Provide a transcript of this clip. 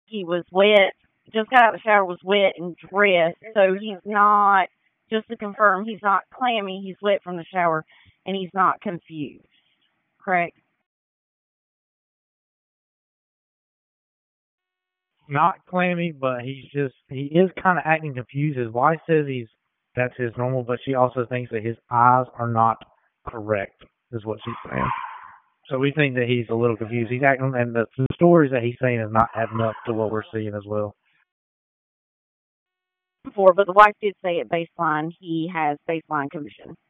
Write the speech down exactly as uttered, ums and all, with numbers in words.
he was wet, just got out of the shower, was wet and dressed. So he's not, just to confirm, he's not clammy, he's wet from the shower, and he's not confused. Correct? Not clammy, but he's just he is kind of acting confused. His wife says he's that's his normal, but she also thinks that his eyes are not correct, is what she's saying. So we think that he's a little confused. He's acting, and the, the stories that he's saying is not adding up to what we're seeing as well. Before, but the wife did say at baseline he has baseline condition.